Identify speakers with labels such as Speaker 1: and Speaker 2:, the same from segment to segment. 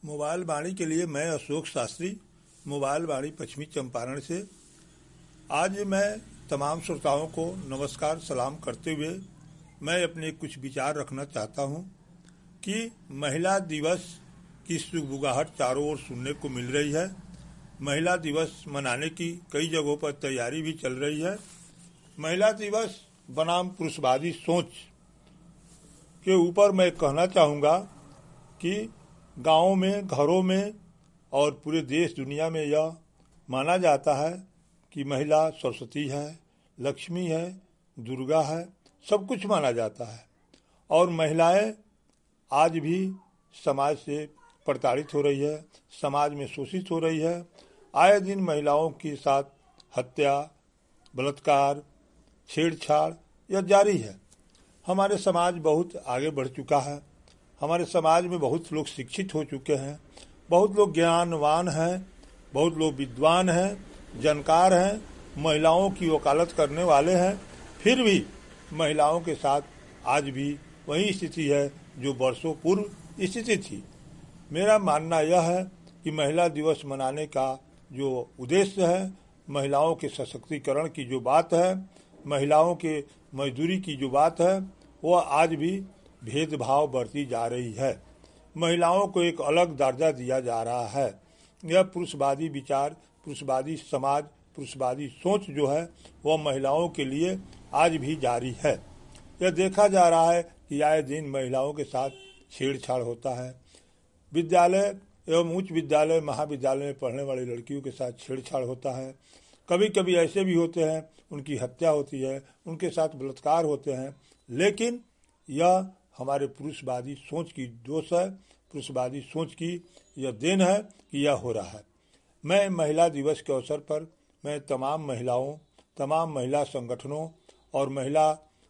Speaker 1: Mobile वाणी के लिए मैं अशोक शास्त्री, मोबाइल वाणी पश्चिमी चंपारण से। आज मैं तमाम श्रोताओं को नमस्कार सलाम करते हुए मैं अपने कुछ विचार रखना चाहता हूं कि महिला दिवस की सुगबुगाहट चारों ओर सुनने को मिल रही है। महिला दिवस मनाने की कई जगहों पर तैयारी भी चल रही है। महिला दिवस बनाम पुरुषवादी सोच के ऊपर मैं कहना चाहूँगा कि गाँव में, घरों में और पूरे देश दुनिया में यह माना जाता है कि महिला सरस्वती है, लक्ष्मी है, दुर्गा है, सब कुछ माना जाता है। और महिलाएं आज भी समाज से प्रताड़ित हो रही है, समाज में शोषित हो रही है। आए दिन महिलाओं के साथ हत्या, बलात्कार, छेड़छाड़ यह जारी है। हमारे समाज बहुत आगे बढ़ चुका है। हमारे समाज में बहुत लोग शिक्षित हो चुके हैं, बहुत लोग ज्ञानवान हैं, बहुत लोग विद्वान हैं, जानकार हैं, महिलाओं की वकालत करने वाले हैं। फिर भी महिलाओं के साथ आज भी वही स्थिति है जो वर्षों पूर्व स्थिति थी। मेरा मानना यह है कि महिला दिवस मनाने का जो उद्देश्य है, महिलाओं के सशक्तिकरण की जो बात है, महिलाओं के मजदूरी की जो बात है, वह आज भी भेदभाव बढ़ती जा रही है। महिलाओं को एक अलग दर्जा दिया जा रहा है। यह पुरुषवादी विचार, पुरुषवादी समाज, पुरुषवादी सोच जो है वह महिलाओं के लिए आज भी जारी है। यह देखा जा रहा है कि आए दिन महिलाओं के साथ छेड़छाड़ होता है। विद्यालय एवं उच्च विद्यालय, महाविद्यालय में पढ़ने वाली लड़कियों के साथ छेड़छाड़ होता है। कभी कभी ऐसे भी होते हैं उनकी हत्या होती है, उनके साथ बलात्कार होते हैं। लेकिन यह हमारे पुरुषवादी सोच की दोष है, पुरुषवादी सोच की यह देन है कि यह हो रहा है। मैं महिला दिवस के अवसर पर मैं तमाम महिलाओं, तमाम महिला संगठनों और महिला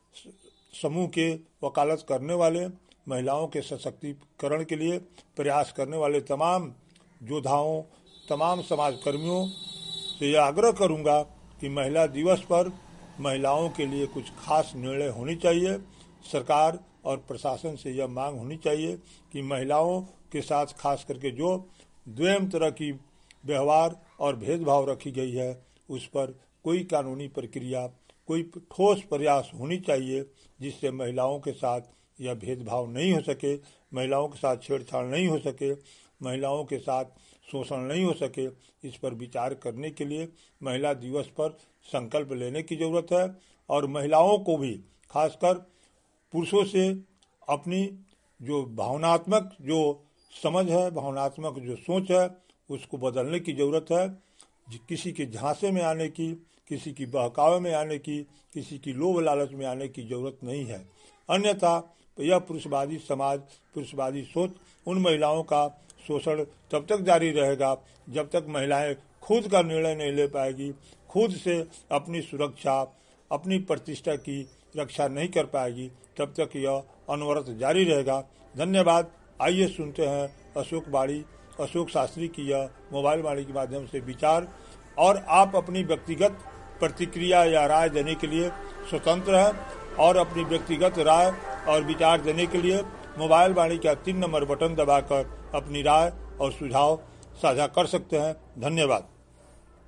Speaker 1: समूह के वकालत करने वाले, महिलाओं के सशक्तिकरण के लिए प्रयास करने वाले तमाम योद्धाओं, तमाम समाजकर्मियों से यह आग्रह करूंगा कि महिला दिवस पर महिलाओं के लिए कुछ खास निर्णय होनी चाहिए। सरकार और प्रशासन से यह मांग होनी चाहिए कि महिलाओं के साथ खास करके जो द्वैम तरह की व्यवहार और भेदभाव रखी गई है, उस पर कोई कानूनी प्रक्रिया, कोई ठोस प्रयास होनी चाहिए जिससे महिलाओं के साथ यह भेदभाव नहीं हो सके, महिलाओं के साथ छेड़छाड़ नहीं हो सके, महिलाओं के साथ शोषण नहीं हो सके। इस पर विचार करने के लिए महिला दिवस पर संकल्प लेने की जरूरत है। और महिलाओं को भी, खासकर पुरुषों से अपनी जो भावनात्मक जो समझ है, भावनात्मक जो सोच है, उसको बदलने की जरूरत है। किसी के झांसे में आने की, किसी की बहकावे में आने की, किसी की लोभ लालच में आने की जरूरत नहीं है। अन्यथा यह पुरुषवादी समाज, पुरुषवादी सोच उन महिलाओं का शोषण तब तक जारी रहेगा जब तक महिलाएं खुद का निर्णय नहीं ले पाएगी, खुद से अपनी सुरक्षा, अपनी प्रतिष्ठा की रक्षा नहीं कर पाएगी, तब तक यह अनवरत जारी रहेगा। धन्यवाद। आइए सुनते हैं अशोक शास्त्री की यह मोबाइल वाणी के माध्यम से विचार। और आप अपनी व्यक्तिगत प्रतिक्रिया या राय देने के लिए स्वतंत्र हैं और अपनी व्यक्तिगत राय और विचार देने के लिए मोबाइल वाणी का 3 नंबर बटन दबाकर अपनी राय और सुझाव साझा कर सकते हैं। धन्यवाद।